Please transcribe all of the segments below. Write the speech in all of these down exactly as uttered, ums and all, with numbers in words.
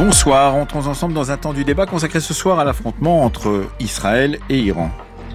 Bonsoir, entrons ensemble dans un temps du débat consacré ce soir à l'affrontement entre Israël et Iran.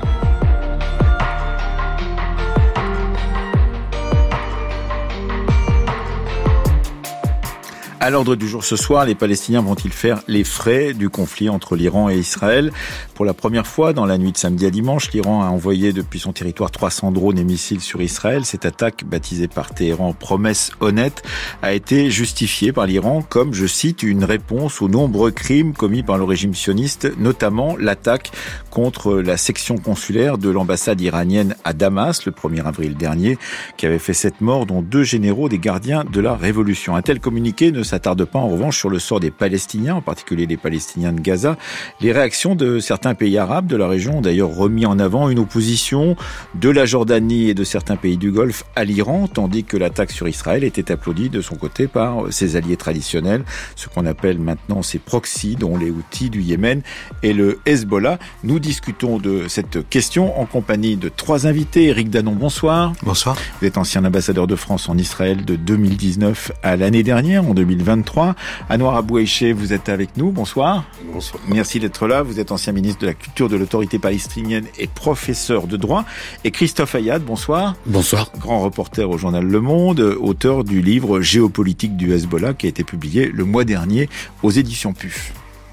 À l'ordre du jour ce soir, les Palestiniens vont-ils faire les frais du conflit entre l'Iran et Israël ? Pour la première fois, dans la nuit de samedi à dimanche, l'Iran a envoyé depuis son territoire trois cents drones et missiles sur Israël. Cette attaque, baptisée par Téhéran promesse honnête, a été justifiée par l'Iran comme, je cite, une réponse aux nombreux crimes commis par le régime sioniste, notamment l'attaque contre la section consulaire de l'ambassade iranienne à Damas, le premier avril dernier, qui avait fait sept morts, dont deux généraux des gardiens de la révolution. Un tel communiqué ne s'attarde pas en revanche sur le sort des Palestiniens, en particulier les Palestiniens de Gaza. Les réactions de certains pays arabes de la région ont d'ailleurs remis en avant une opposition de la Jordanie et de certains pays du Golfe à l'Iran, tandis que l'attaque sur Israël était applaudie de son côté par ses alliés traditionnels, ce qu'on appelle maintenant ses proxys, dont les Houthis du Yémen et le Hezbollah. Nous discutons de cette question en compagnie de trois invités. Éric Danon, bonsoir. Bonsoir. Vous êtes ancien ambassadeur de France en Israël de deux mille dix-neuf à l'année dernière, en deux mille vingt-trois. Anouar Abouaïché, vous êtes avec nous. Bonsoir. Bonsoir. Merci d'être là. Vous êtes ancien ministre de la Culture de l'Autorité palestinienne et professeur de droit. Et Christophe Ayad, bonsoir. Bonsoir. Grand reporter au journal Le Monde, auteur du livre Géopolitique du Hezbollah qui a été publié le mois dernier aux éditions P U F.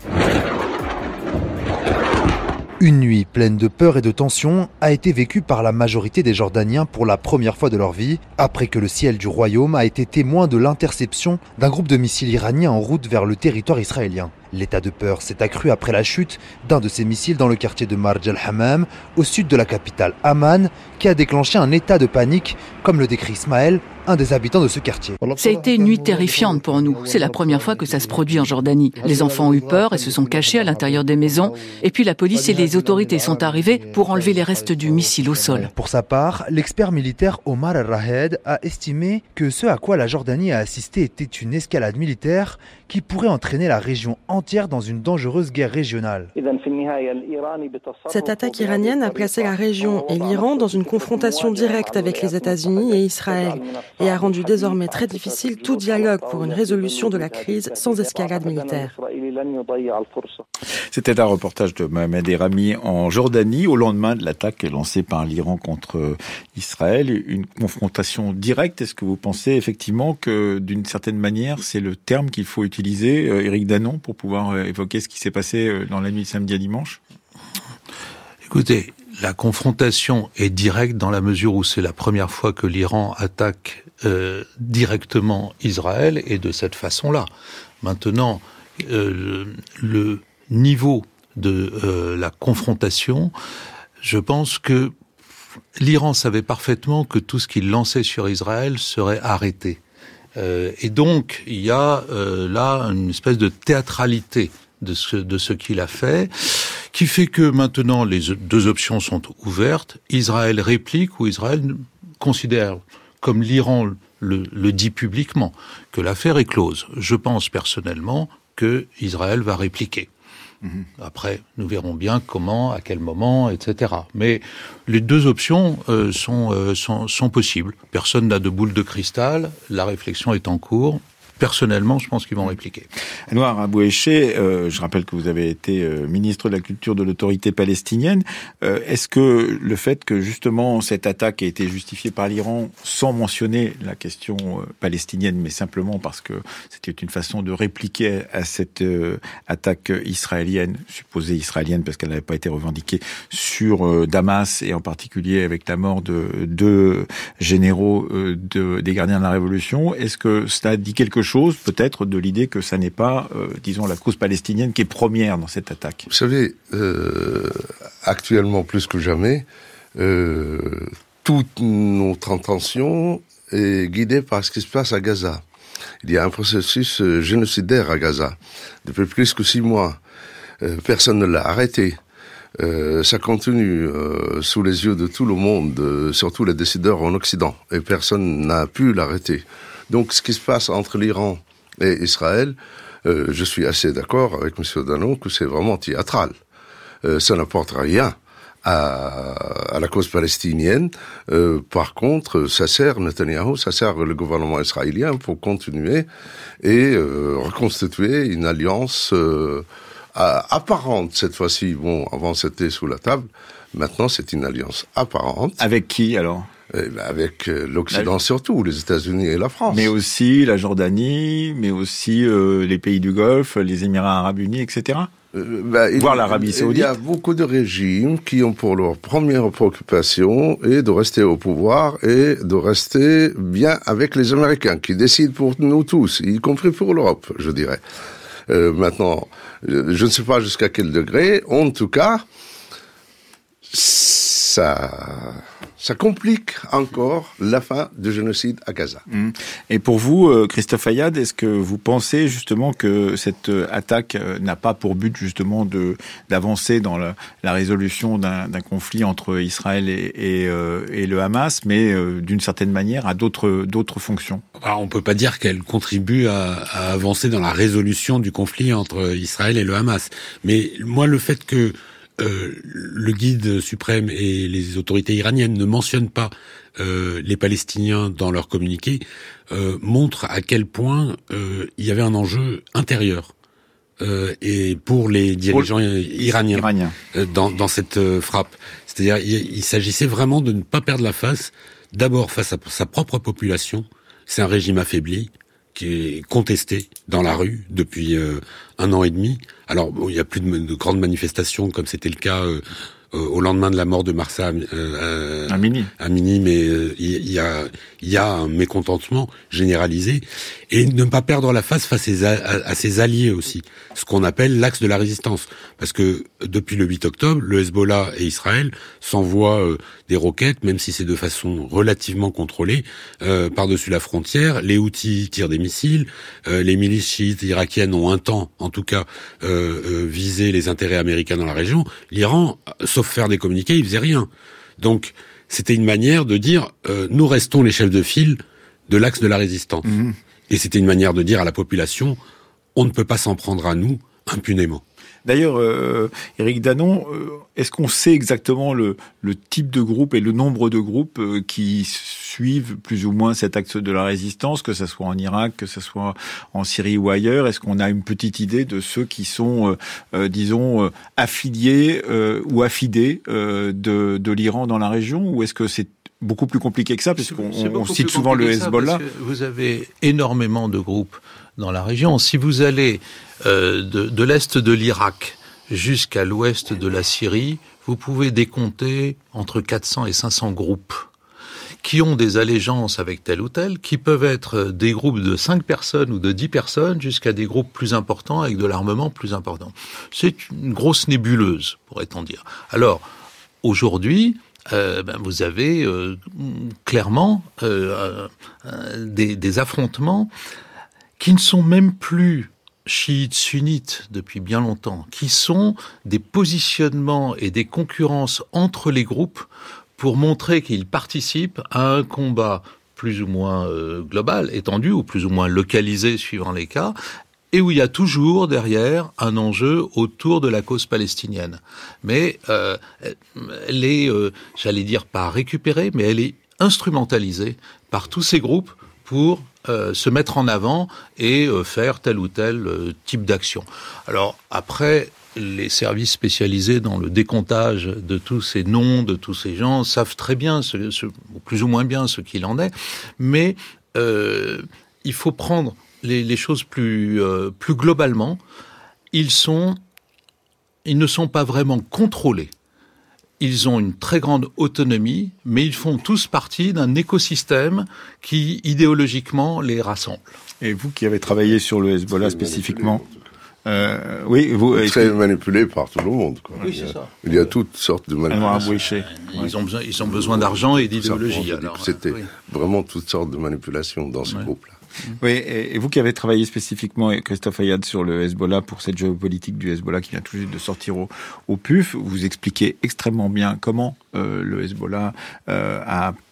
Une nuit pleine de peur et de tension a été vécue par la majorité des Jordaniens pour la première fois de leur vie, après que le ciel du royaume a été témoin de l'interception d'un groupe de missiles iraniens en route vers le territoire israélien. L'état de peur s'est accru après la chute d'un de ces missiles dans le quartier de Marj al-Hammam, au sud de la capitale Amman, qui a déclenché un état de panique, comme le décrit Ismaël, un des habitants de ce quartier. Ça a été une nuit terrifiante pour nous. C'est la première fois que ça se produit en Jordanie. Les enfants ont eu peur et se sont cachés à l'intérieur des maisons. Et puis la police et les autorités sont arrivés pour enlever les restes du missile au sol. Pour sa part, l'expert militaire Omar al-Rahed a estimé que ce à quoi la Jordanie a assisté était une escalade militaire qui pourrait entraîner la région entière dans une dangereuse guerre régionale. Cette attaque iranienne a placé la région et l'Iran dans une confrontation directe avec les États-Unis et Israël et a rendu désormais très difficile tout dialogue pour une résolution de la crise sans escalade militaire. C'était un reportage de Mohamed Erami en Jordanie au lendemain de l'attaque lancée par l'Iran contre Israël. Une confrontation directe. Est-ce que vous pensez effectivement que d'une certaine manière c'est le terme qu'il faut utiliser, Éric Danon, pour pouvoir évoquer ce qui s'est passé dans la nuit de samedi à dimanche ? Écoutez, la confrontation est directe dans la mesure où c'est la première fois que l'Iran attaque euh, directement Israël et de cette façon-là. Maintenant, euh, le, le niveau de euh, la confrontation, je pense que l'Iran savait parfaitement que tout ce qu'il lançait sur Israël serait arrêté. Euh, et donc, il y a euh, là une espèce de théâtralité de ce, de ce qu'il a fait, qui fait que maintenant les deux options sont ouvertes. Israël réplique ou Israël considère, comme l'Iran le, le dit publiquement, que l'affaire est close. Je pense personnellement que Israël va répliquer. Mmh. Après, nous verrons bien comment, à quel moment, et cetera. Mais les deux options euh, sont, euh, sont, sont possibles. Personne n'a de boule de cristal. La réflexion est en cours. Personnellement, je pense qu'ils vont répliquer. Anouar Abouaïché, euh, je rappelle que vous avez été euh, ministre de la Culture de l'Autorité palestinienne. Euh, est-ce que le fait que justement cette attaque ait été justifiée par l'Iran sans mentionner la question euh, palestinienne, mais simplement parce que c'était une façon de répliquer à cette euh, attaque israélienne, supposée israélienne parce qu'elle n'avait pas été revendiquée, sur euh, Damas et en particulier avec la mort de deux généraux euh, de, des gardiens de la Révolution, est-ce que cela dit quelque chose chose, peut-être, de l'idée que ça n'est pas, euh, disons, la cause palestinienne qui est première dans cette attaque. Vous savez, euh, actuellement, plus que jamais, euh, toute notre intention est guidée par ce qui se passe à Gaza. Il y a un processus génocidaire à Gaza. Depuis plus que six mois, euh, personne ne l'a arrêté. Euh, ça continue euh, sous les yeux de tout le monde, euh, surtout les décideurs en Occident, et personne n'a pu l'arrêter. Donc, ce qui se passe entre l'Iran et Israël, euh, je suis assez d'accord avec M. Danon que c'est vraiment théâtral. Euh, ça n'apporte rien à, à la cause palestinienne. Euh, par contre, ça sert Netanyahou, ça sert le gouvernement israélien pour continuer et euh, reconstituer une alliance euh, apparente cette fois-ci. Bon, avant c'était sous la table, maintenant c'est une alliance apparente. Avec qui alors ? Eh ben avec l'Occident la... surtout, les États-Unis et la France. Mais aussi la Jordanie, mais aussi euh, les pays du Golfe, les Émirats Arabes Unis, et cetera. Euh, ben, Voire il, l'Arabie Saoudite. Il y a beaucoup de régimes qui ont pour leur première préoccupation et de rester au pouvoir et de rester bien avec les Américains, qui décident pour nous tous, y compris pour l'Europe, je dirais. Euh, maintenant, je ne sais pas jusqu'à quel degré, en tout cas, ça... ça complique encore la fin du génocide à Gaza. Et pour vous, Christophe Ayad, est-ce que vous pensez justement que cette attaque n'a pas pour but justement de d'avancer dans la, la résolution d'un, d'un conflit entre Israël et, et, euh, et le Hamas, mais euh, d'une certaine manière à d'autres d'autres fonctions? Alors, on peut pas dire qu'elle contribue à, à avancer dans la résolution du conflit entre Israël et le Hamas. Mais moi, le fait que Euh, le guide suprême et les autorités iraniennes ne mentionnent pas euh, les Palestiniens dans leur communiqué euh, montre à quel point euh, il y avait un enjeu intérieur euh, et pour les dirigeants pour iraniens, iraniens. Euh, dans, dans cette euh, frappe. C'est-à-dire il, il s'agissait vraiment de ne pas perdre la face, d'abord face à sa propre population. C'est un régime affaibli qui est contesté dans la rue depuis euh, un an et demi. Alors, bon, il y a plus de, de grandes manifestations comme c'était le cas euh, euh, au lendemain de la mort de Mahsa euh, Amini. Amini, mais euh, il y a il y a un mécontentement généralisé et ne pas perdre la face face à, à, à ses alliés aussi, ce qu'on appelle l'axe de la résistance, parce que depuis le huit octobre, le Hezbollah et Israël s'envoient euh, des roquettes, même si c'est de façon relativement contrôlée, euh, par-dessus la frontière. Les Houthis tirent des missiles, euh, les milices chiites irakiennes ont un temps, en tout cas, euh, euh, visé les intérêts américains dans la région. L'Iran, sauf faire des communiqués, il faisait rien. Donc, c'était une manière de dire euh, nous restons les chefs de file de l'axe de la résistance. Mmh. Et c'était une manière de dire à la population on ne peut pas s'en prendre à nous impunément. D'ailleurs, euh, Éric Danon, euh, est-ce qu'on sait exactement le, le type de groupe et le nombre de groupes euh, qui suivent plus ou moins cet axe de la résistance, que ce soit en Irak, que ce soit en Syrie ou ailleurs? Est-ce qu'on a une petite idée de ceux qui sont, euh, euh, disons, euh, affiliés euh, ou affidés euh, de, de l'Iran dans la région, ou est-ce que c'est beaucoup plus compliqué que ça, puisqu'on on cite souvent le Hezbollah? Vous avez énormément de groupes dans la région. Si vous allez euh, de, de l'est de l'Irak jusqu'à l'ouest de la Syrie, vous pouvez décompter entre quatre cents et cinq cents groupes qui ont des allégeances avec tel ou tel, qui peuvent être des groupes de cinq personnes ou de dix personnes jusqu'à des groupes plus importants avec de l'armement plus important. C'est une grosse nébuleuse, pourrait-on dire. Alors, aujourd'hui, Euh, ben vous avez euh, clairement euh, euh, des, des affrontements qui ne sont même plus chiites, sunnites depuis bien longtemps, qui sont des positionnements et des concurrences entre les groupes pour montrer qu'ils participent à un combat plus ou moins euh, global, étendu ou plus ou moins localisé suivant les cas, et où il y a toujours derrière un enjeu autour de la cause palestinienne. Mais euh, elle est, euh, j'allais dire pas récupérée, mais elle est instrumentalisée par tous ces groupes pour euh, se mettre en avant et euh, faire tel ou tel euh, type d'action. Alors après, les services spécialisés dans le décomptage de tous ces noms, de tous ces gens, savent très bien, ce, ce, plus ou moins bien ce qu'il en est, mais euh, il faut prendre Les, les choses plus euh, plus globalement, ils sont, ils ne sont pas vraiment contrôlés. Ils ont une très grande autonomie, mais ils font tous partie d'un écosystème qui idéologiquement les rassemble. Et vous qui avez travaillé sur le Hezbollah spécifiquement, euh, oui, vous très manipulé par tout le monde. Quoi. Oui, c'est il y a, ça. Il y a toutes sortes de manipulations. Ils ont besoin, ils ont besoin d'argent et d'idéologie. Alors, c'était oui. vraiment toutes sortes de manipulations dans ce ouais. groupe-là. Oui, et vous qui avez travaillé spécifiquement, Christophe Ayad, sur le Hezbollah, pour cette géopolitique du Hezbollah qui vient tout juste de sortir au, au P U F, vous expliquez extrêmement bien comment euh, le Hezbollah euh, a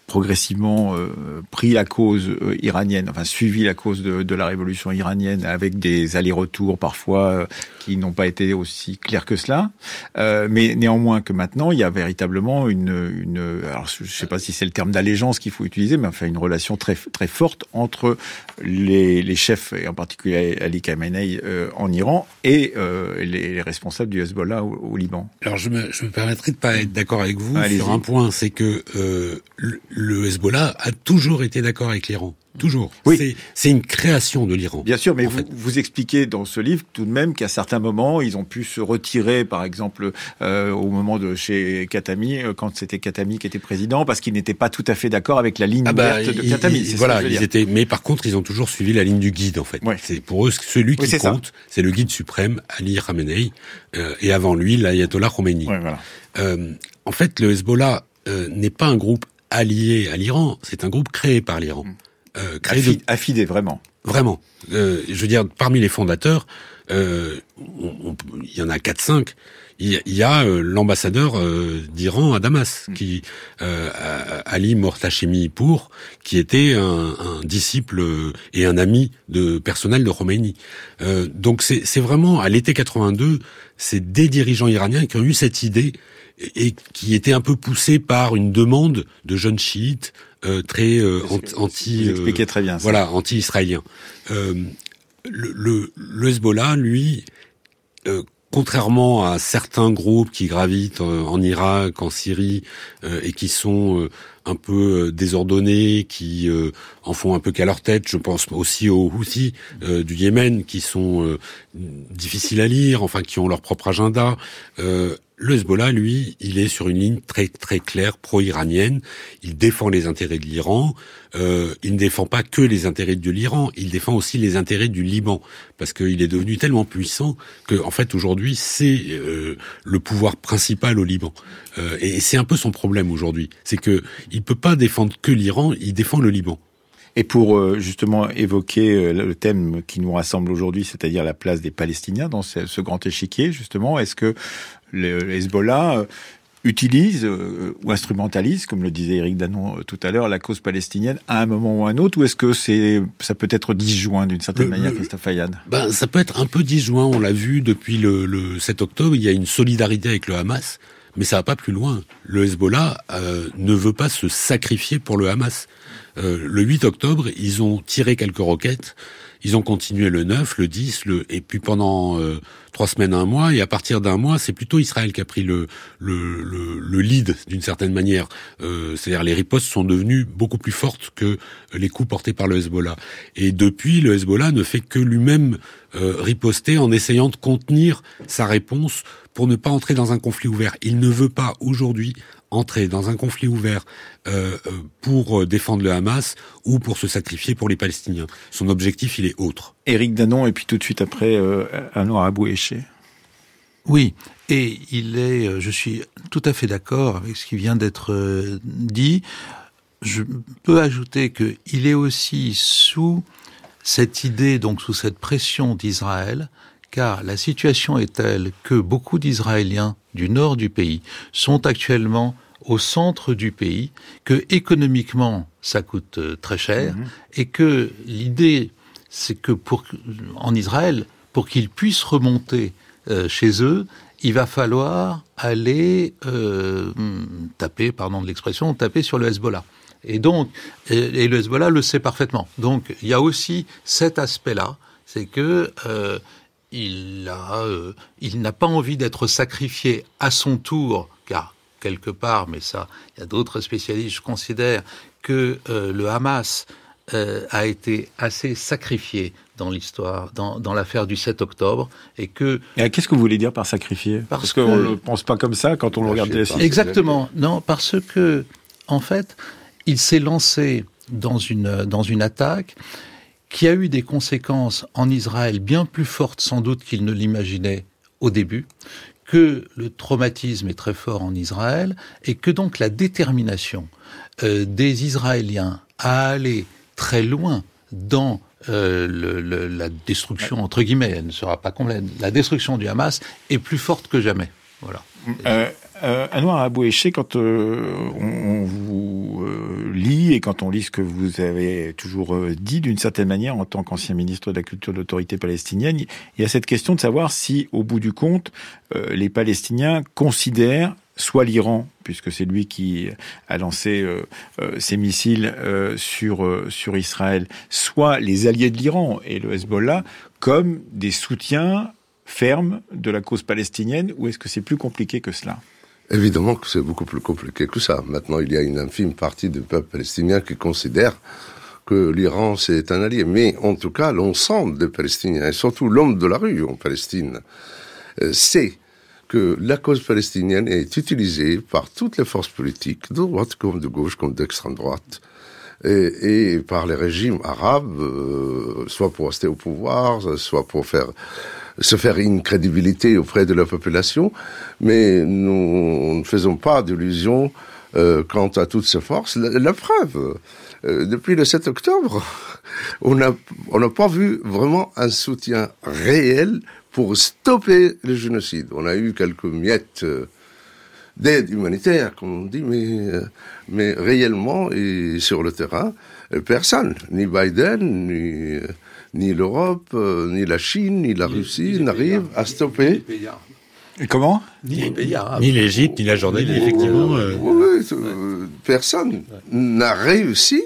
progressivement euh, pris la cause euh, iranienne, enfin suivi la cause de, de la révolution iranienne avec des allers-retours parfois euh, qui n'ont pas été aussi clairs que cela. Euh, mais néanmoins que maintenant, il y a véritablement une, une alors je ne sais pas si c'est le terme d'allégeance qu'il faut utiliser, mais enfin une relation très très forte entre les, les chefs, et en particulier Ali Khamenei euh, en Iran, et euh, les, les responsables du Hezbollah au, au Liban. Alors je me, je me permettrai de pas être d'accord avec vous Allez-y. sur un point, c'est que euh, le, le Hezbollah a toujours été d'accord avec l'Iran. Toujours. Oui. C'est, c'est une création de l'Iran. Bien sûr, mais vous, fait. vous expliquez dans ce livre tout de même qu'à certains moments, ils ont pu se retirer, par exemple, euh, au moment de chez Khatami, quand c'était Khatami qui était président, parce qu'ils n'étaient pas tout à fait d'accord avec la ligne Ah bah, ouverte de ils, Khatami. ils, C'est voilà, ça que je veux ils dire. étaient. Mais par contre, ils ont toujours suivi la ligne du guide, en fait. Ouais. C'est pour eux celui qui Oui, c'est compte, ça. c'est le guide suprême, Ali Khamenei, euh, et avant lui, l'ayatollah Khomeini. Ouais, voilà. Euh, en fait, le Hezbollah euh, n'est pas un groupe allié à l'Iran, c'est un groupe créé par l'Iran. Euh, créé Affi- de... Affidé, vraiment. Vraiment. Euh, je veux dire, parmi les fondateurs, euh, on, on, il y en a quatre cinq. Il, il y a euh, l'ambassadeur euh, d'Iran à Damas, mmh. qui euh, Ali Mortachemi Pour, qui était un, un disciple et un ami de personnel de Khomeini. Euh, donc c'est, c'est vraiment, à l'été quatre-vingt-deux, c'est des dirigeants iraniens qui ont eu cette idée et, et qui étaient un peu poussés par une demande de jeunes chiites Euh, très euh, anti, vous expliquez très bien ça. Voilà, anti-israélien. Euh, le, le, le Hezbollah, lui, euh, contrairement à certains groupes qui gravitent euh, en Irak, en Syrie, euh, et qui sont euh, un peu euh, désordonnés, qui euh, en font un peu qu'à leur tête, je pense aussi aux Houthis euh, du Yémen, qui sont euh, difficiles à lire, enfin qui ont leur propre agenda. Euh, Le Hezbollah, lui, il est sur une ligne très très claire pro-iranienne. Il défend les intérêts de l'Iran. Euh, il ne défend pas que les intérêts de l'Iran. Il défend aussi les intérêts du Liban, parce qu'il est devenu tellement puissant que, en fait, aujourd'hui, c'est euh, le pouvoir principal au Liban. Euh, et c'est un peu son problème aujourd'hui, c'est que il peut pas défendre que l'Iran. Il défend le Liban. Et pour euh, justement évoquer euh, le thème qui nous rassemble aujourd'hui, c'est-à-dire la place des Palestiniens dans ce, ce grand échiquier, justement, est-ce que le, le Hezbollah euh, utilise euh, ou instrumentalise, comme le disait Éric Danon euh, tout à l'heure, la cause palestinienne à un moment ou à un autre, ou est-ce que c'est ça peut être disjoint d'une certaine le, manière, le, Christophe Ayad? Ben, ça peut être un peu disjoint, on l'a vu depuis le, le sept octobre, il y a une solidarité avec le Hamas, mais ça va pas plus loin. Le Hezbollah euh, ne veut pas se sacrifier pour le Hamas. Euh, le huit octobre, ils ont tiré quelques roquettes, ils ont continué le neuf, le dix, le et puis pendant euh, trois semaines, un mois, et à partir d'un mois, c'est plutôt Israël qui a pris le le, le, le lead d'une certaine manière. Euh, c'est-à-dire les ripostes sont devenues beaucoup plus fortes que les coups portés par le Hezbollah. Et depuis, le Hezbollah ne fait que lui-même euh, riposter en essayant de contenir sa réponse pour ne pas entrer dans un conflit ouvert. Il ne veut pas aujourd'hui entrer dans un conflit ouvert euh, pour défendre le Hamas ou pour se sacrifier pour les Palestiniens. Son objectif, il est autre. Éric Danon, et puis tout de suite après, euh, Anouar Abou-Eché. Oui, et il est, je suis tout à fait d'accord avec ce qui vient d'être dit. Je peux ajouter qu'il est aussi sous cette idée, donc sous cette pression d'Israël, car la situation est telle que beaucoup d'Israéliens du nord du pays sont actuellement au centre du pays, que économiquement ça coûte très cher, mmh. et que l'idée, c'est que pour en Israël, pour qu'ils puissent remonter euh, chez eux, il va falloir aller euh, taper, pardon de l'expression, taper sur le Hezbollah. Et donc, et, et le Hezbollah le sait parfaitement. Donc, il y a aussi cet aspect-là, c'est que euh, il a, euh, il n'a pas envie d'être sacrifié à son tour, car quelque part, mais ça, il y a d'autres spécialistes, je considère que euh, le Hamas euh, a été assez sacrifié dans l'histoire, dans, dans l'affaire du sept octobre, et que... Et qu'est-ce que vous voulez dire par sacrifier? Parce, parce qu'on ne le pense pas comme ça quand on le regarde. Exactement, non, parce que, en fait, il s'est lancé dans une, dans une attaque qui a eu des conséquences en Israël bien plus fortes sans doute qu'il ne l'imaginait au début, que le traumatisme est très fort en Israël, et que donc la détermination euh, des Israéliens à aller très loin dans euh, le, le, la destruction, entre guillemets, elle ne sera pas complète, la destruction du Hamas est plus forte que jamais. Voilà. Euh, euh, Anouar Abou-Eché, quand euh, on, on vous euh, lit lit et quand on lit ce que vous avez toujours dit d'une certaine manière en tant qu'ancien ministre de la Culture de l'Autorité palestinienne, il y a cette question de savoir si, au bout du compte, euh, les Palestiniens considèrent soit l'Iran, puisque c'est lui qui a lancé euh, euh, ses missiles euh, sur euh, sur Israël, soit les alliés de l'Iran et le Hezbollah, comme des soutiens fermes de la cause palestinienne, ou est-ce que c'est plus compliqué que cela ? Évidemment que c'est beaucoup plus compliqué que ça. Maintenant, il y a une infime partie du peuple palestinien qui considère que l'Iran, c'est un allié. Mais en tout cas, l'ensemble des Palestiniens, et surtout l'homme de la rue en Palestine, euh, sait que la cause palestinienne est utilisée par toutes les forces politiques, de droite comme de gauche, comme d'extrême droite, et, et par les régimes arabes, euh, soit pour rester au pouvoir, soit pour faire se faire une crédibilité auprès de la population. Mais nous ne faisons pas d'illusions euh, quant à toutes ces forces. La, la preuve, euh, depuis le sept octobre, on n'a on n'a pas vu vraiment un soutien réel pour stopper le génocide. On a eu quelques miettes euh, d'aide humanitaire, comme on dit, mais, euh, mais réellement, et sur le terrain, euh, personne, ni Biden, ni, euh, ni l'Europe, euh, ni la Chine, ni la Russie n'arrive à stopper. Et comment ? Ni les pays arabes. Ni l'Égypte, ni la Jordanie, effectivement. Euh... Oui, euh, personne n'a réussi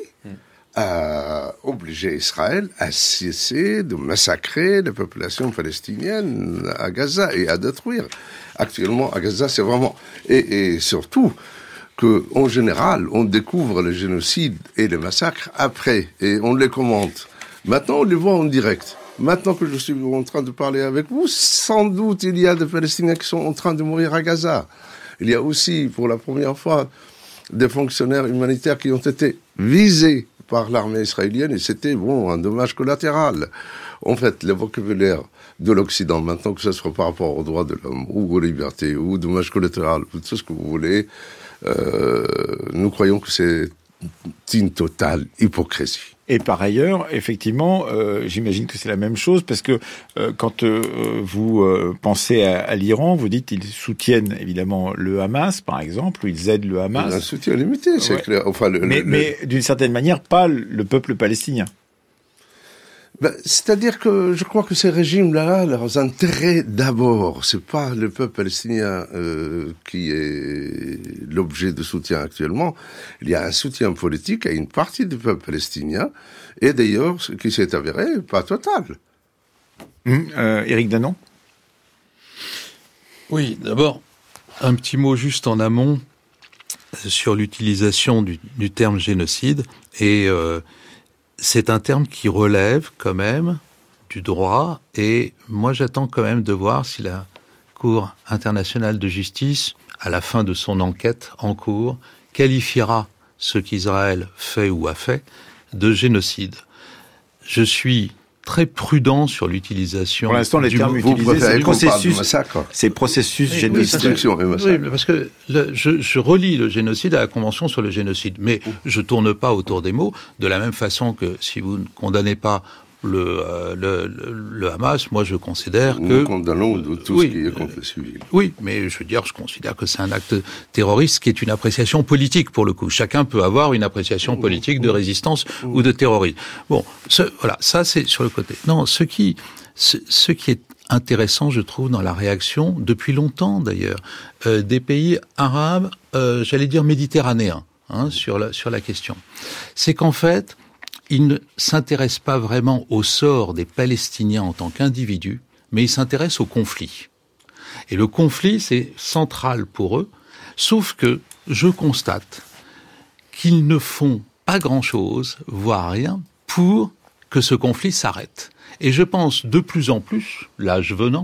à obliger Israël à cesser de massacrer la population palestinienne à Gaza et à détruire. Actuellement, à Gaza, c'est vraiment... Et, et surtout, qu'en général, on découvre le génocide et les massacres après, et on les commente. Maintenant, on les voit en direct. Maintenant que je suis en train de parler avec vous, sans doute, il y a des Palestiniens qui sont en train de mourir à Gaza. Il y a aussi, pour la première fois, des fonctionnaires humanitaires qui ont été visés par l'armée israélienne, et c'était, bon, un dommage collatéral. En fait, le vocabulaire de l'Occident, maintenant que ce soit par rapport aux droits de l'homme, ou aux libertés, ou au dommage collatéral, ou tout ce que vous voulez, euh, nous croyons que c'est une totale hypocrisie. Et par ailleurs, effectivement, euh, j'imagine que c'est la même chose, parce que euh, quand euh, vous euh, pensez à, à l'Iran, vous dites qu'ils soutiennent évidemment le Hamas, par exemple, ou ils aident le Hamas. Un soutien limité, c'est ouais. clair. Enfin, le, mais, le, mais d'une certaine manière, pas le peuple palestinien. Ben, c'est-à-dire que je crois que ces régimes-là, leurs intérêts d'abord, c'est pas le peuple palestinien euh, qui est l'objet de soutien actuellement. Il y a un soutien politique à une partie du peuple palestinien, et d'ailleurs, ce qui s'est avéré, pas total. Mmh, euh, Éric Danon ? Oui, d'abord, un petit mot juste en amont sur l'utilisation du, du terme génocide, et euh, c'est un terme qui relève quand même du droit, et moi j'attends quand même de voir si la Cour internationale de justice, à la fin de son enquête en cours, qualifiera ce qu'Israël fait ou a fait de génocide. Je suis très prudent sur l'utilisation. Pour l'instant, les termes utilisés, c'est processus, c'est processus oui, génocide. Oui, oui, parce que le, je, je relie le génocide à la Convention sur le génocide, mais je tourne pas autour des mots, de la même façon que si vous ne condamnez pas le, euh, le, le, le Hamas, moi je considère Nous que... Nous condamnons de tout oui, ce qui est contre les civils. Oui, mais je veux dire, je considère que c'est un acte terroriste qui est une appréciation politique, pour le coup. Chacun peut avoir une appréciation politique de résistance mmh. ou de terrorisme. Bon, ce, voilà, ça c'est sur le côté. Non, ce qui, ce, ce qui est intéressant, je trouve, dans la réaction, depuis longtemps d'ailleurs, euh, des pays arabes, euh, j'allais dire méditerranéens, hein, sur la, sur la question, c'est qu'en fait, ils ne s'intéressent pas vraiment au sort des Palestiniens en tant qu'individus, mais ils s'intéressent au conflit. Et le conflit, c'est central pour eux, sauf que je constate qu'ils ne font pas grand-chose, voire rien, pour que ce conflit s'arrête. Et je pense de plus en plus, l'âge venant,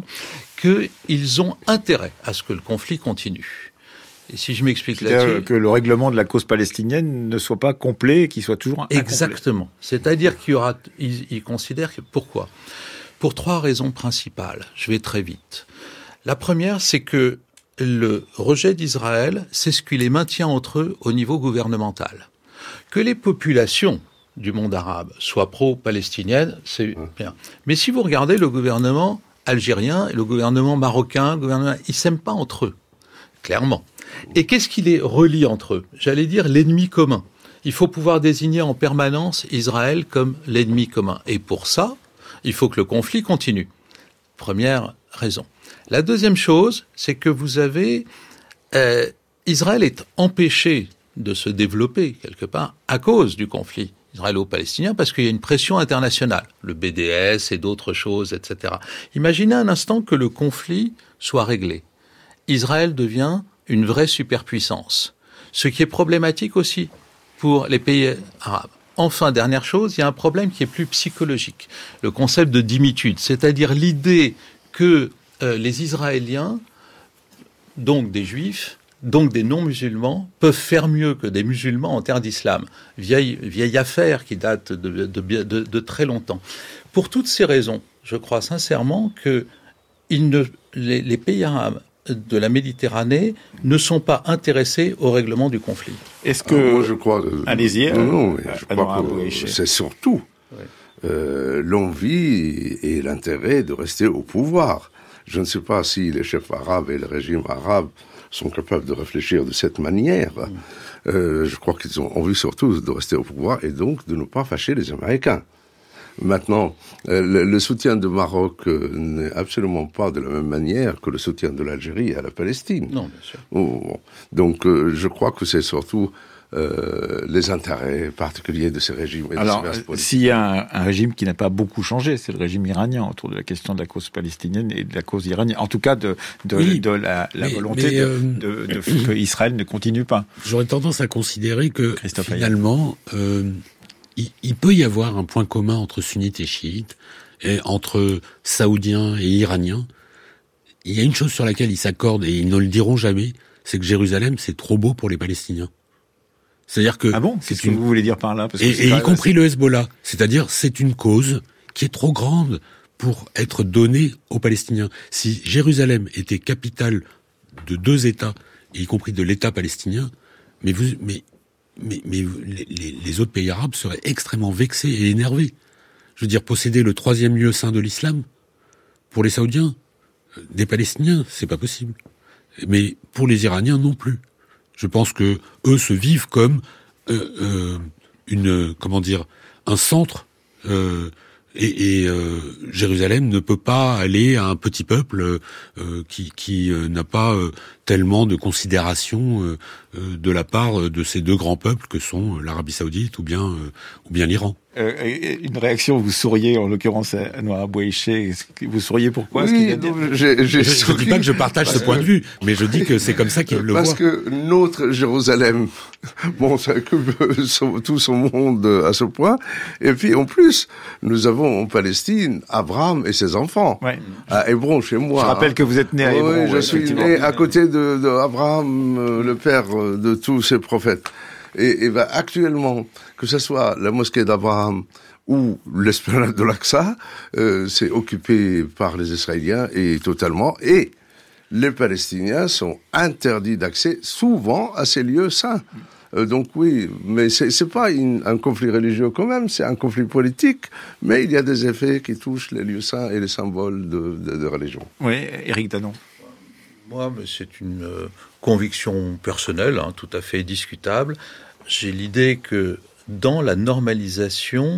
qu'ils ont intérêt à ce que le conflit continue. Et si je m'explique là-dessus... que le règlement de la cause palestinienne ne soit pas complet et qu'il soit toujours incomplet. Exactement. C'est-à-dire qu'il y aura... Ils, ils considèrent que... Pourquoi ? Pour trois raisons principales. Je vais très vite. La première, c'est que le rejet d'Israël, c'est ce qui les maintient entre eux au niveau gouvernemental. Que les populations du monde arabe soient pro-palestiniennes, c'est bien. Mais si vous regardez le gouvernement algérien et le gouvernement marocain, le gouvernement, ils s'aiment pas entre eux, clairement. Et qu'est-ce qui les relie entre eux ? J'allais dire l'ennemi commun. Il faut pouvoir désigner en permanence Israël comme l'ennemi commun. Et pour ça, il faut que le conflit continue. Première raison. La deuxième chose, c'est que vous avez... Euh, Israël est empêché de se développer, quelque part, à cause du conflit israélo-palestinien, parce qu'il y a une pression internationale, le B D S et d'autres choses, et cetera. Imaginez un instant que le conflit soit réglé. Israël devient une vraie superpuissance, ce qui est problématique aussi pour les pays arabes. Enfin, dernière chose, il y a un problème qui est plus psychologique, le concept de dimitude, c'est-à-dire l'idée que euh, les Israéliens, donc des Juifs, donc des non-musulmans, peuvent faire mieux que des musulmans en terre d'islam. Vieille, vieille affaire qui date de, de, de, de, de très longtemps. Pour toutes ces raisons, je crois sincèrement que il ne, les, les pays arabes de la Méditerranée ne sont pas intéressés au règlement du conflit. Est-ce que... Alors, moi, je crois... Euh, Allez-y. Non, non, mais je alors, crois que Abouéché. c'est surtout oui. euh, l'envie et l'intérêt de rester au pouvoir. Je ne sais pas si les chefs arabes et le régime arabe sont capables de réfléchir de cette manière. Mmh. Euh, je crois qu'ils ont envie surtout de rester au pouvoir et donc de ne pas fâcher les Américains. Maintenant, euh, le, le soutien du Maroc euh, n'est absolument pas de la même manière que le soutien de l'Algérie à la Palestine. Non, bien sûr. Oh, donc, euh, je crois que c'est surtout euh, les intérêts particuliers de ces régimes. Et Alors, de ces s'il y a un, un régime qui n'a pas beaucoup changé, c'est le régime iranien autour de la question de la cause palestinienne et de la cause iranienne. En tout cas, de, de, oui, de la, la mais, volonté mais, euh, de, de, de, que Israël ne continue pas. J'aurais tendance à considérer que Christophe finalement, euh, il, il peut y avoir un point commun entre sunnites et chiites, et entre saoudiens et iraniens. Il y a une chose sur laquelle ils s'accordent, et ils ne le diront jamais, c'est que Jérusalem, c'est trop beau pour les Palestiniens. C'est-à-dire que... Ah bon? C'est Qu'est-ce une... que vous voulez dire par là? Parce que Et, et y compris assez... le Hezbollah. C'est-à-dire, c'est une cause qui est trop grande pour être donnée aux Palestiniens. Si Jérusalem était capitale de deux États, y compris de l'État palestinien, mais vous, mais, mais, mais les, les, les autres pays arabes seraient extrêmement vexés et énervés. Je veux dire, posséder le troisième lieu saint de l'islam, pour les Saoudiens, des Palestiniens, c'est pas possible. Mais pour les Iraniens non plus. Je pense que eux se vivent comme euh, euh, une, comment dire, un centre. Euh, et et euh, Jérusalem ne peut pas aller à un petit peuple euh, qui, qui euh, n'a pas euh, tellement de considération euh, euh, de la part de ces deux grands peuples que sont l'Arabie Saoudite ou bien euh, ou bien l'Iran. Euh, une réaction, vous souriez, en l'occurrence à Noir Abouéché. Vous souriez pourquoi? Oui, non, j'ai, j'ai je ne dis pas que je partage ce point de vue, mais je dis que c'est comme ça qu'il le voit. Parce que notre Jérusalem, bon, ça occupe tout son monde à ce point. Et puis, en plus, nous avons en Palestine Abraham et ses enfants. Ouais. À Hébron, chez moi. Je rappelle que vous êtes né à Hébron. Oui, je ouais, suis né à côté de, de Abraham, le père de tous ces prophètes. Et, et ben, actuellement, que ce soit la mosquée d'Abraham ou l'esplanade de l'Aqsa, euh, c'est occupé par les Israéliens et totalement. Et les Palestiniens sont interdits d'accès souvent à ces lieux saints. Euh, donc oui, mais c'est, c'est pas une, un conflit religieux quand même, c'est un conflit politique. Mais il y a des effets qui touchent les lieux saints et les symboles de, de, de religion. Oui, Éric Danon. Moi, mais c'est une euh, conviction personnelle, hein, tout à fait discutable. J'ai l'idée que dans la normalisation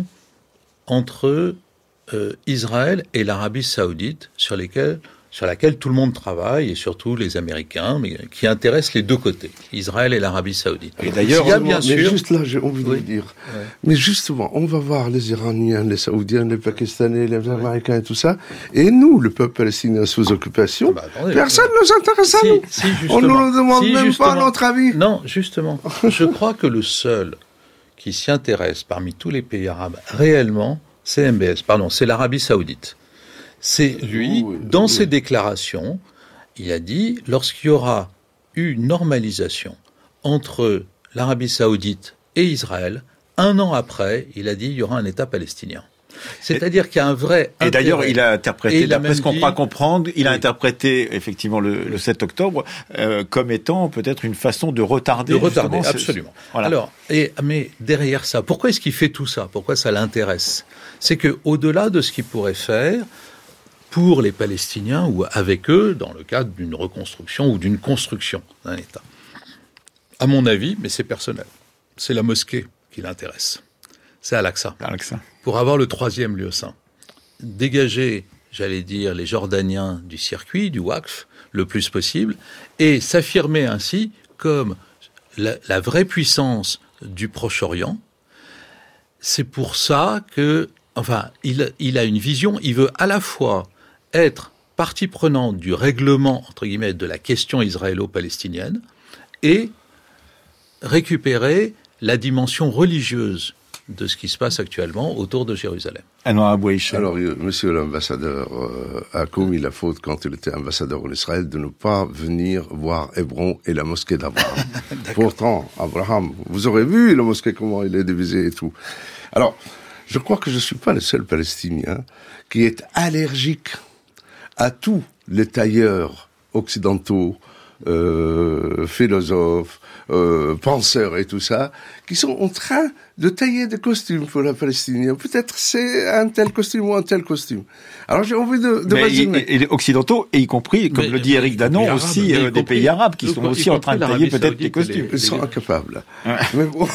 entre euh, Israël et l'Arabie Saoudite, sur lesquelles, sur laquelle tout le monde travaille, et surtout les Américains, mais qui intéressent les deux côtés, Israël et l'Arabie Saoudite. Et d'ailleurs, il y a bien mais sûr... juste là, j'ai envie de oui. le dire. Ouais. Mais justement, on va voir les Iraniens, les Saoudiens, les Pakistanais, les Américains et tout ça. Et nous, le peuple palestinien sous occupation, bah, attendez, personne ne nous intéresse à si, nous. si, on ne nous demande si, même pas notre avis. Non, justement. Je crois que le seul qui s'y intéresse parmi tous les pays arabes réellement, c'est M B S, pardon, c'est l'Arabie Saoudite. C'est lui, oui, dans oui. ses déclarations, il a dit, lorsqu'il y aura eu normalisation entre l'Arabie Saoudite et Israël, un an après, il a dit, il y aura un État palestinien. C'est-à-dire qu'il y a un vrai Et intérêt. d'ailleurs, il a interprété, il a d'après ce qu'on dit... croit comprendre, il a oui. interprété effectivement le, le sept octobre euh, comme étant peut-être une façon de retarder. De retarder, ce, absolument. Voilà. Alors, et, mais derrière ça, pourquoi est-ce qu'il fait tout ça? Pourquoi ça l'intéresse? C'est que au-delà de ce qu'il pourrait faire pour les Palestiniens ou avec eux, dans le cadre d'une reconstruction ou d'une construction d'un État, à mon avis, mais c'est personnel, c'est la mosquée qui l'intéresse. C'est Al-Aqsa. Al-Aqsa. Pour avoir le troisième lieu saint. Dégager, j'allais dire, les Jordaniens du circuit, du Waqf, le plus possible, et s'affirmer ainsi comme la, la vraie puissance du Proche-Orient. C'est pour ça que, enfin, il, il a une vision, il veut à la fois être partie prenante du règlement, entre guillemets, de la question israélo-palestinienne, et récupérer la dimension religieuse de ce qui se passe actuellement autour de Jérusalem. Alors, monsieur l'ambassadeur euh, a commis la faute, quand il était ambassadeur en Israël, de ne pas venir voir Hébron et la mosquée d'Abraham. Pourtant, Abraham, vous aurez vu la mosquée, comment il est divisé et tout. Alors, je crois que je ne suis pas le seul Palestinien qui est allergique à tous les tailleurs occidentaux, euh, philosophes, euh, penseurs et tout ça, qui sont en train de tailler des costumes pour la Palestinienne. Peut-être c'est un tel costume ou un tel costume. Alors j'ai envie de, de résumer. Et, et les occidentaux, et y compris, comme mais, le dit Éric Danon, aussi euh, des pays arabes qui sont aussi en train de tailler peut-être des costumes. Ils sont incapables. Ouais. Mais bon.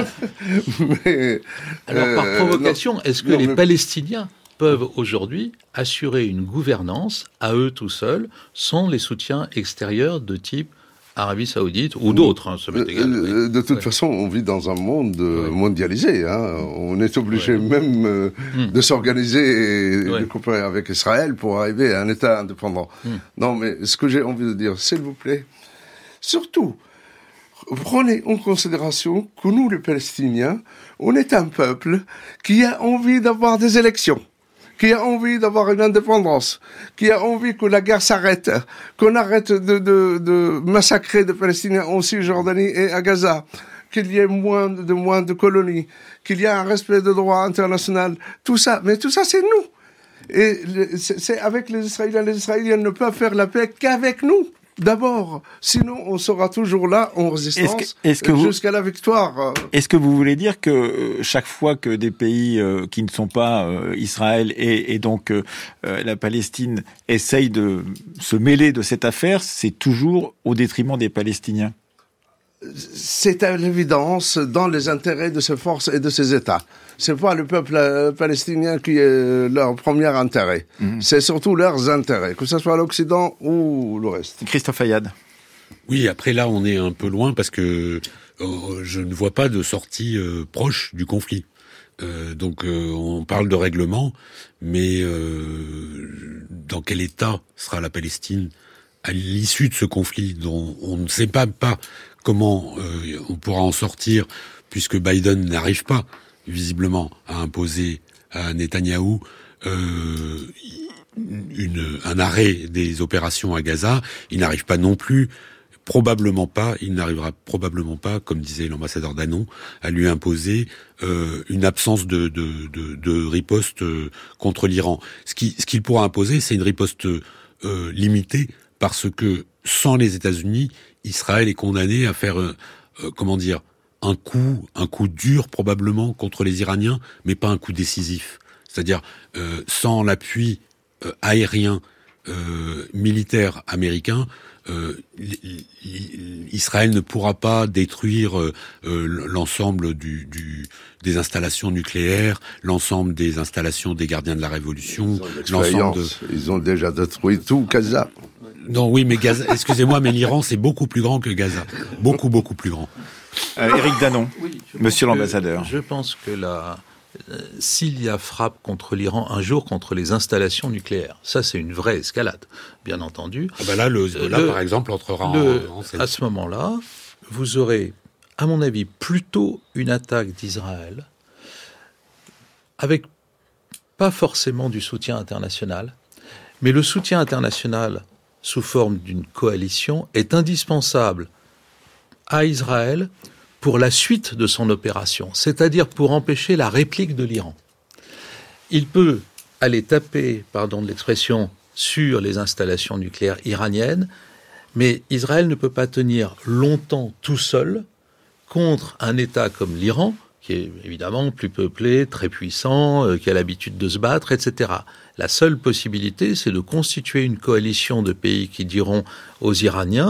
mais, Alors par euh, provocation, non, est-ce que non, les mais... Palestiniens peuvent aujourd'hui assurer une gouvernance à eux tout seuls, sans les soutiens extérieurs de type Arabie Saoudite ou d'autres, hein, ça m'est égal. Euh, de toute ouais. façon, on vit dans un monde ouais. mondialisé. Hein. On est obligé ouais. même euh, mm. de s'organiser et ouais. de coopérer avec Israël pour arriver à un État indépendant. Mm. Non, mais ce que j'ai envie de dire, s'il vous plaît, surtout, prenez en considération que nous, les Palestiniens, on est un peuple qui a envie d'avoir des élections, qui a envie d'avoir une indépendance, qui a envie que la guerre s'arrête, qu'on arrête de, de, de massacrer des Palestiniens en Cisjordanie et à Gaza, qu'il y ait moins de, moins de colonies, qu'il y ait un respect de droit international, tout ça. Mais tout ça, c'est nous. Et c'est avec les Israéliens. Les Israéliens ne peuvent faire la paix qu'avec nous. D'abord, sinon on sera toujours là en résistance est-ce que, est-ce que jusqu'à vous, la victoire. Est-ce que vous voulez dire que chaque fois que des pays euh, qui ne sont pas euh, Israël et, et donc euh, la Palestine essayent de se mêler de cette affaire, c'est toujours au détriment des Palestiniens ? C'est à l'évidence dans les intérêts de ces forces et de ces États. C'est pas le peuple palestinien qui est leur premier intérêt. Mmh. C'est surtout leurs intérêts, que ce soit l'Occident ou le reste. Christophe Ayad. Oui, après là, on est un peu loin parce que euh, je ne vois pas de sortie euh, proche du conflit. Euh, donc, euh, on parle de règlement, mais euh, dans quel état sera la Palestine à l'issue de ce conflit dont on ne sait pas, pas comment euh, on pourra en sortir, puisque Biden n'arrive pas, visiblement, à imposer à Netanyahou euh, une, un arrêt des opérations à Gaza. Il n'arrive pas non plus, probablement pas, il n'arrivera probablement pas, comme disait l'ambassadeur Danon, à lui imposer euh, une absence de, de, de, de riposte euh, contre l'Iran. Ce qui, ce qu'il pourra imposer, c'est une riposte euh, limitée, parce que sans les États-Unis, Israël est condamné à faire, euh, euh, comment dire, un coup, un coup dur probablement contre les Iraniens, mais pas un coup décisif. C'est-à-dire euh, sans l'appui euh, aérien euh, militaire américain, euh, Israël ne pourra pas détruire euh, l'ensemble du, du, des installations nucléaires, l'ensemble des installations des gardiens de la Révolution, l'ensemble de... Ils ont déjà détruit tout Gaza. Non, oui, mais Gaza, excusez-moi, mais l'Iran, c'est beaucoup plus grand que Gaza. Beaucoup, beaucoup plus grand. Euh, Éric Danon, oui, monsieur l'ambassadeur. Je pense que la, euh, s'il y a frappe contre l'Iran un jour contre les installations nucléaires, ça c'est une vraie escalade, bien entendu. Ah ben là, le Hezbollah, par exemple, entrera le, en, en scène. À ce moment-là, vous aurez, à mon avis, plutôt une attaque d'Israël, avec pas forcément du soutien international, mais le soutien international sous forme d'une coalition est indispensable à Israël pour la suite de son opération, c'est-à-dire pour empêcher la réplique de l'Iran. Il peut aller taper, pardon de l'expression, sur les installations nucléaires iraniennes, mais Israël ne peut pas tenir longtemps tout seul contre un État comme l'Iran, qui est évidemment plus peuplé, très puissant, euh, qui a l'habitude de se battre, et cetera. La seule possibilité, c'est de constituer une coalition de pays qui diront aux Iraniens: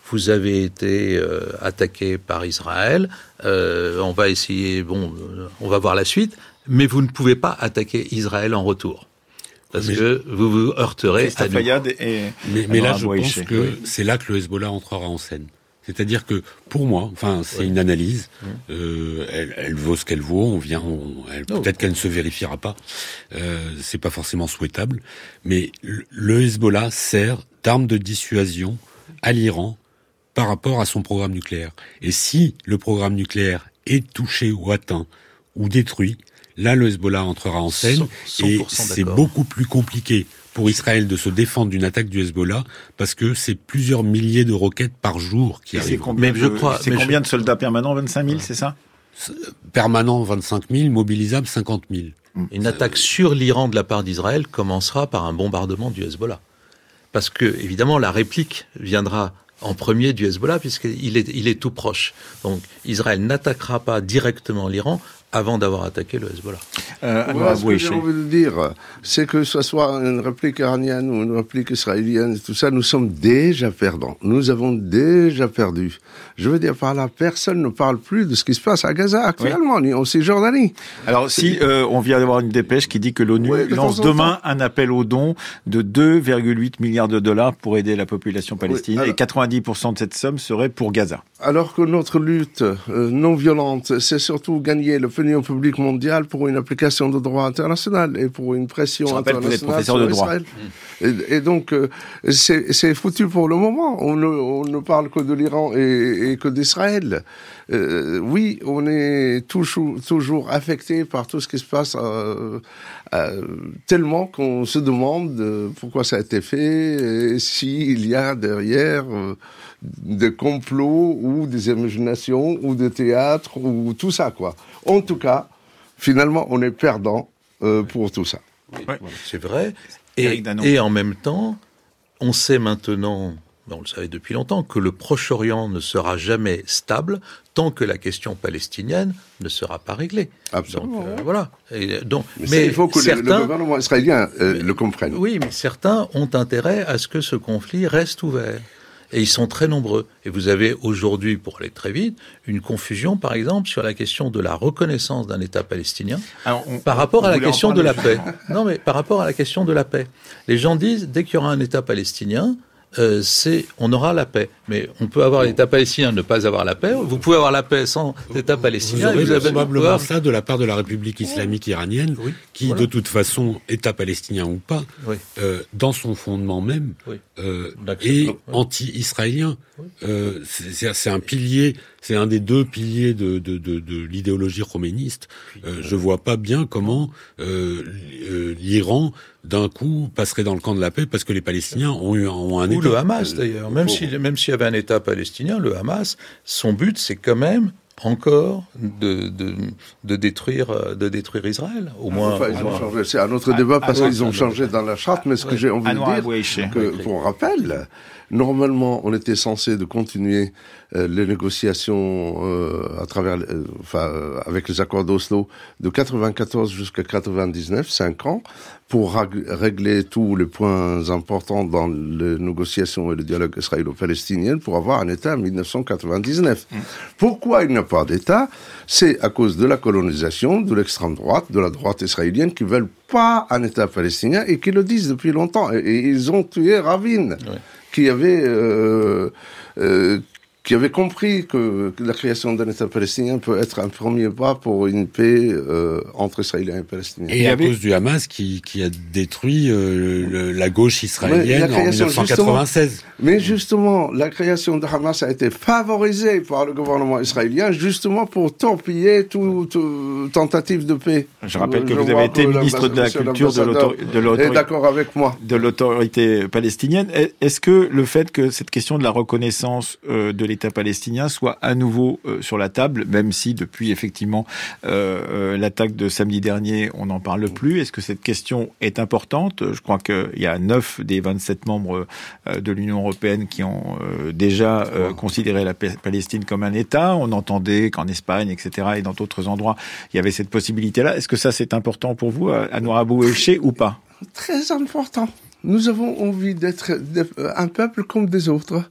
vous avez été euh, attaqué par Israël, euh, on va essayer, bon, euh, on va voir la suite, mais vous ne pouvez pas attaquer Israël en retour. Parce mais que vous vous heurterez à nous. Et mais, mais là, je pense que oui. c'est là que le Hezbollah entrera en scène. C'est-à-dire que, pour moi, enfin, c'est oui. une analyse, euh, elle, elle vaut ce qu'elle vaut, on vient, on, elle, oh. peut-être qu'elle ne se vérifiera pas, euh, c'est pas forcément souhaitable, mais le, le Hezbollah sert d'arme de dissuasion à l'Iran par rapport à son programme nucléaire. Et si le programme nucléaire est touché ou atteint ou détruit, là, le Hezbollah entrera en scène et c'est beaucoup plus compliqué pour Israël de se défendre d'une attaque du Hezbollah parce que c'est plusieurs milliers de roquettes par jour qui arrivent. C'est combien, de, je crois, c'est combien je... de soldats permanents? vingt-cinq mille, c'est ça? Permanents, vingt-cinq mille, mobilisables, cinquante mille. Une attaque sur l'Iran de la part d'Israël commencera par un bombardement du Hezbollah. Parce que, évidemment, la réplique viendra en premier du Hezbollah puisqu'il est, il est tout proche. Donc, Israël n'attaquera pas directement l'Iran avant d'avoir attaqué le Hezbollah. Euh, voilà, ce que j'ai envie de dire, c'est que ce soit une réplique iranienne ou une réplique israélienne, tout ça, nous sommes déjà perdants. Nous avons déjà perdu. Je veux dire par là, personne ne parle plus de ce qui se passe à Gaza actuellement, oui. ni en Cisjordanie. Alors si euh, on vient d'avoir une dépêche qui dit que l'ONU oui, lance demain un appel aux dons de deux virgule huit milliards de dollars pour aider la population palestinienne, oui, alors, et quatre-vingt-dix pour cent de cette somme serait pour Gaza. Alors que notre lutte euh, non violente, c'est surtout gagner l'opinion publique mondiale pour une application de droit international et pour une pression internationale sur de Israël. Droit. Et, et donc, euh, c'est, c'est foutu pour le moment. On ne, on ne parle que de l'Iran et, et que d'Israël. Euh, oui, on est toujours, toujours affecté par tout ce qui se passe euh, euh, tellement qu'on se demande euh, pourquoi ça a été fait et s'il y a derrière euh, des complots ou des imaginations ou des théâtres ou tout ça, quoi. En tout cas, finalement, on est perdant euh, pour tout ça. Oui, ouais. C'est vrai. Et, et en même temps, on sait maintenant, on le savait depuis longtemps, que le Proche-Orient ne sera jamais stable tant que la question palestinienne ne sera pas réglée. Absolument. Donc, euh, voilà. Et donc, mais, mais ça, il faut que certains, le gouvernement israélien euh, mais, le comprenne. Oui, mais certains ont intérêt à ce que ce conflit reste ouvert. Et ils sont très nombreux. Et vous avez aujourd'hui, pour aller très vite, une confusion, par exemple, sur la question de la reconnaissance d'un État palestinien Alors, on, par rapport à la question de la paix. Non, mais par rapport à la question de la paix. Les gens disent, dès qu'il y aura un État palestinien, euh, c'est, on aura la paix. Mais on peut avoir l'État palestinien, ne pas avoir la paix. Vous pouvez avoir la paix sans État palestinien. Vous, vous avez probablement pouvoir... ça de la part de la République islamique iranienne, oui, qui, voilà. de toute façon, État palestinien ou pas, oui. euh, dans son fondement même, oui. euh, est oui. anti-israélien. Oui. Euh, c'est, c'est un pilier, c'est un des deux piliers de, de, de, de l'idéologie khoméniste. Euh, je vois pas bien comment euh, l'Iran, d'un coup, passerait dans le camp de la paix parce que les Palestiniens ont eu ont un Ou État. le Hamas, d'ailleurs. Même si, même s'il y avait un État palestinien, le Hamas, son but, c'est quand même encore de, de, de détruire, de détruire Israël. Au moins. Enfin, ils ont changé. C'est un autre débat parce qu'ils ont changé dans la charte, mais ce que j'ai envie de dire, que, pour rappel, normalement, on était censé de continuer euh, les négociations euh, à travers, euh, enfin, euh, avec les accords d'Oslo de quatre-vingt-quatorze jusqu'à quatre-vingt-dix-neuf, cinq ans, pour rag- régler tous les points importants dans les négociations et le dialogue israélo-palestinien pour avoir un État en dix-neuf cent quatre-vingt-dix-neuf. Mmh. Pourquoi il n'y a pas d'État? C'est à cause de la colonisation, de l'extrême droite, de la droite israélienne qui veulent pas un État palestinien et qui le disent depuis longtemps. Et, et ils ont tué Rabin. Ouais. qui avait euh, euh, qui avait compris que, que la création d'un État palestinien peut être un premier pas pour une paix euh, entre Israéliens et Palestiniens. Et, et à avait... cause du Hamas qui, qui a détruit euh, le, la gauche israélienne en dix-neuf cent quatre-vingt-seize. Justement, mais justement, la création de Hamas a été favorisée par le gouvernement israélien justement pour torpiller toute tout tentative de paix. Je rappelle que Je vous avez été ministre de la Culture de, l'autori- de, l'autori- d'accord avec moi. de l'autorité palestinienne. Est-ce que le fait que cette question de la reconnaissance euh, de l'État palestinien soit à nouveau euh, sur la table, même si depuis effectivement euh, euh, l'attaque de samedi dernier, on n'en parle plus. Est-ce que cette question est importante? Je crois qu'il y a neuf des vingt-sept membres euh, de l'Union européenne qui ont euh, déjà euh, considéré la pa- Palestine comme un État. On entendait qu'en Espagne, et cetera, et dans d'autres endroits, il y avait cette possibilité-là. Est-ce que ça, c'est important pour vous, Anouar Abou-Elché, ou pas? Très important. Nous avons envie d'être un peuple comme des autres.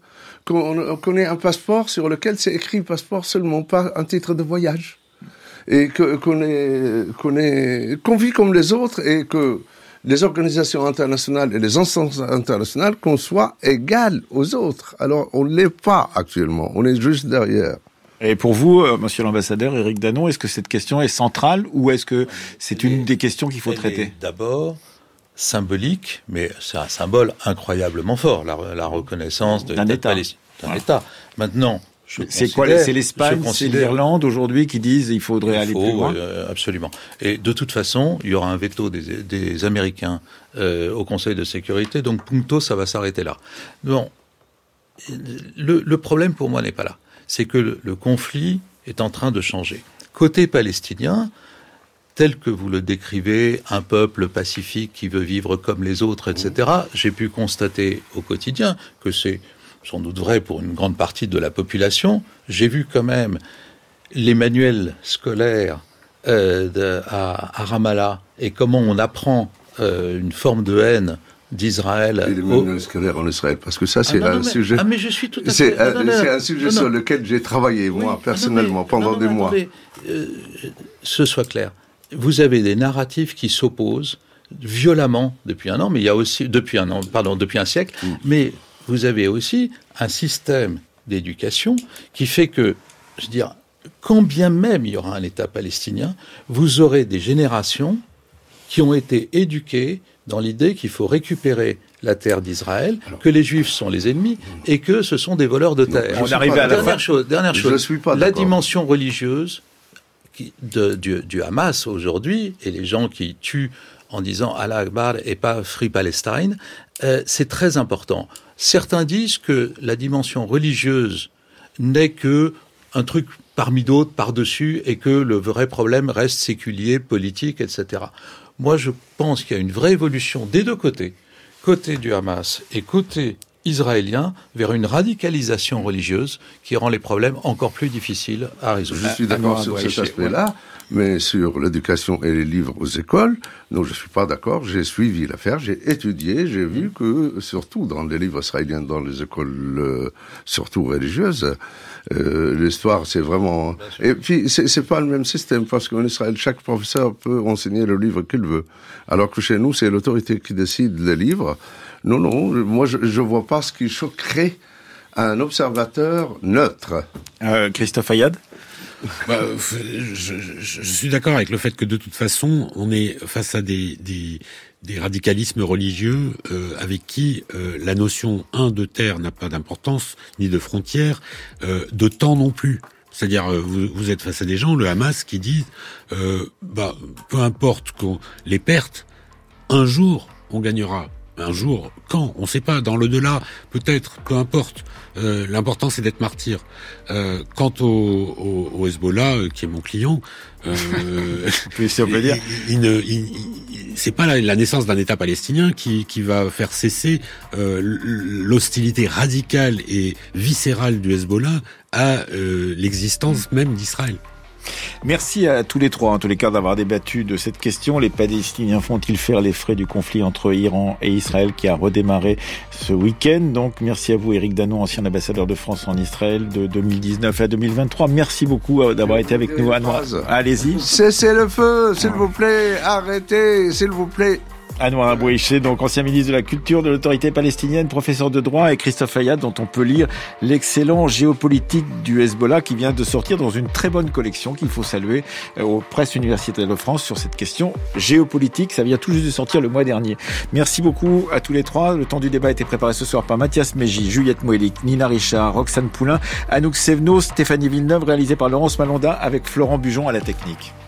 qu'on, qu'on ait un passeport sur lequel c'est écrit passeport seulement, pas un titre de voyage. Et que, qu'on est, qu'on est, qu'on vit comme les autres et que les organisations internationales et les instances internationales qu'on soit égales aux autres. Alors, on l'est pas actuellement. On est juste derrière. Et pour vous, euh, monsieur l'ambassadeur Éric Danon, est-ce que cette question est centrale ou est-ce que c'est une des questions qu'il faut Elle traiter? est d'abord symbolique, mais c'est un symbole incroyablement fort, la, la reconnaissance de d'un État. Palestine, d'un ouais. État. Maintenant, je c'est quoi? C'est l'Espagne, c'est l'Irlande aujourd'hui qui disent il faudrait il aller faut, plus loin. Euh, absolument. Et de toute façon, il y aura un veto des, des Américains euh, au Conseil de sécurité, donc punto, ça va s'arrêter là. Bon, le, le problème pour moi n'est pas là. C'est que le, le conflit est en train de changer. Côté palestinien, tel que vous le décrivez, un peuple pacifique qui veut vivre comme les autres, et cetera, j'ai pu constater au quotidien que c'est sans doute vrai pour une grande partie de la population. J'ai vu quand même les manuels scolaires euh, de, à, à Ramallah et comment on apprend euh, une forme de haine d'Israël. Et les manuels scolaires en Israël, parce que ça, c'est ah non, un non, mais, sujet... Ah, mais je suis tout à c'est fait... Un, non, non, c'est un sujet non, sur non. lequel j'ai travaillé, oui, moi, personnellement, non, mais, pendant non, des non, mois. Attendez, euh, ce soit clair. Vous avez des narratifs qui s'opposent violemment depuis un an, mais il y a aussi... Depuis un an, pardon, depuis un siècle, mm. mais vous avez aussi un système d'éducation qui fait que, je veux dire, quand bien même il y aura un État palestinien, vous aurez des générations qui ont été éduquées dans l'idée qu'il faut récupérer la terre d'Israël, que les Juifs sont les ennemis et que ce sont des voleurs de terre. On arrive à la dernière fin. chose, dernière chose. Je suis pas la d'accord. dimension religieuse qui, de, du, du Hamas aujourd'hui et les gens qui tuent en disant Allah Akbar et pas Free Palestine, euh, c'est très important. Certains disent que la dimension religieuse n'est que un truc parmi d'autres par-dessus et que le vrai problème reste séculier, politique, et cetera. Moi, je pense qu'il y a une vraie évolution des deux côtés, côté du Hamas et côté israélien, vers une radicalisation religieuse qui rend les problèmes encore plus difficiles à résoudre. Je suis d'accord sur cet aspect-là, mais sur l'éducation et les livres aux écoles, non, je ne suis pas d'accord. J'ai suivi l'affaire, j'ai étudié, j'ai vu que, surtout dans les livres israéliens, dans les écoles, euh, surtout religieuses, euh, l'histoire, c'est vraiment... Et puis, c'est, c'est pas le même système, parce qu'en Israël, chaque professeur peut enseigner le livre qu'il veut. Alors que chez nous, c'est l'autorité qui décide les livres. Non, non, moi, je ne vois pas ce qui choquerait un observateur neutre. Euh, Christophe Ayad? Bah, je, je, je suis d'accord avec le fait que de toute façon, on est face à des, des, des radicalismes religieux euh, avec qui euh, la notion, un, de terre n'a pas d'importance, ni de frontière, euh, de temps non plus. C'est-à-dire, euh, vous, vous êtes face à des gens, le Hamas, qui disent, euh, bah, peu importe qu'on, les pertes, un jour, on gagnera. Un jour, quand? On ne sait pas. Dans l'au-delà, peut-être, peu importe. Euh, l'important, c'est d'être martyr. Euh, quant au, au, au Hezbollah, euh, qui est mon client, euh, si on peut dire. Il, il ne, il, il, c'est pas la, la naissance d'un État palestinien qui, qui va faire cesser euh, l'hostilité radicale et viscérale du Hezbollah à euh, l'existence même d'Israël. Merci à tous les trois, en tous les cas, d'avoir débattu de cette question. Les Palestiniens font-ils faire les frais du conflit entre Iran et Israël qui a redémarré ce week-end? Donc, merci à vous, Éric Danon, ancien ambassadeur de France en Israël de deux mille dix-neuf à deux mille vingt-trois. Merci beaucoup d'avoir été avec nous. Anouar, allez-y. Cessez le feu, s'il vous plaît. Arrêtez, s'il vous plaît. Anouar Abouiché, donc ancien ministre de la Culture de l'autorité palestinienne, professeur de droit, et Christophe Ayad, dont on peut lire l'excellent géopolitique du Hezbollah qui vient de sortir dans une très bonne collection qu'il faut saluer aux presses universitaires de France sur cette question géopolitique. Ça vient tout juste de sortir le mois dernier. Merci beaucoup à tous les trois. Le temps du débat a été préparé ce soir par Mathias Mégy, Juliette Moelik, Nina Richard, Roxane Poulain, Anouk Sevno, Stéphanie Villeneuve, réalisé par Laurence Malonda avec Florent Bujon à la technique.